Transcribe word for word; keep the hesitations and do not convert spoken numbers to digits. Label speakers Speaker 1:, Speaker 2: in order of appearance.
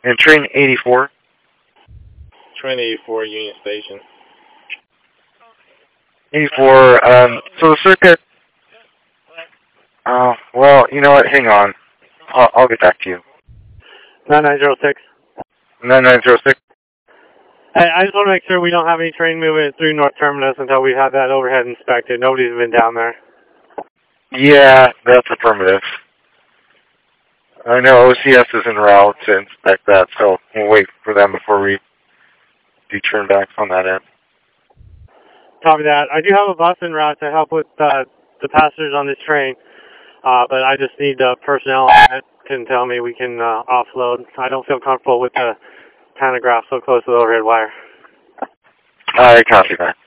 Speaker 1: And train eighty-four.
Speaker 2: Train eighty-four, Union Station.
Speaker 1: eighty-four, um, so the circuit, oh, uh, well, you know what, hang on. I'll, I'll get back to you.
Speaker 3: nine nine zero six.
Speaker 1: nine nine zero six.
Speaker 3: Hey, I just want to make sure we don't have any train movement through North Terminus until we have that overhead inspected. Nobody's been down there.
Speaker 1: Yeah, that's affirmative. I know O C S is en route to inspect that, so we'll wait for them before we do turn back on that end.
Speaker 3: Copy that. I do have a bus en route to help with uh, the passengers on this train, uh, but I just need the personnel that can tell me we can uh, offload. I don't feel comfortable with the pantograph so close to the overhead wire.
Speaker 1: All right, copy that.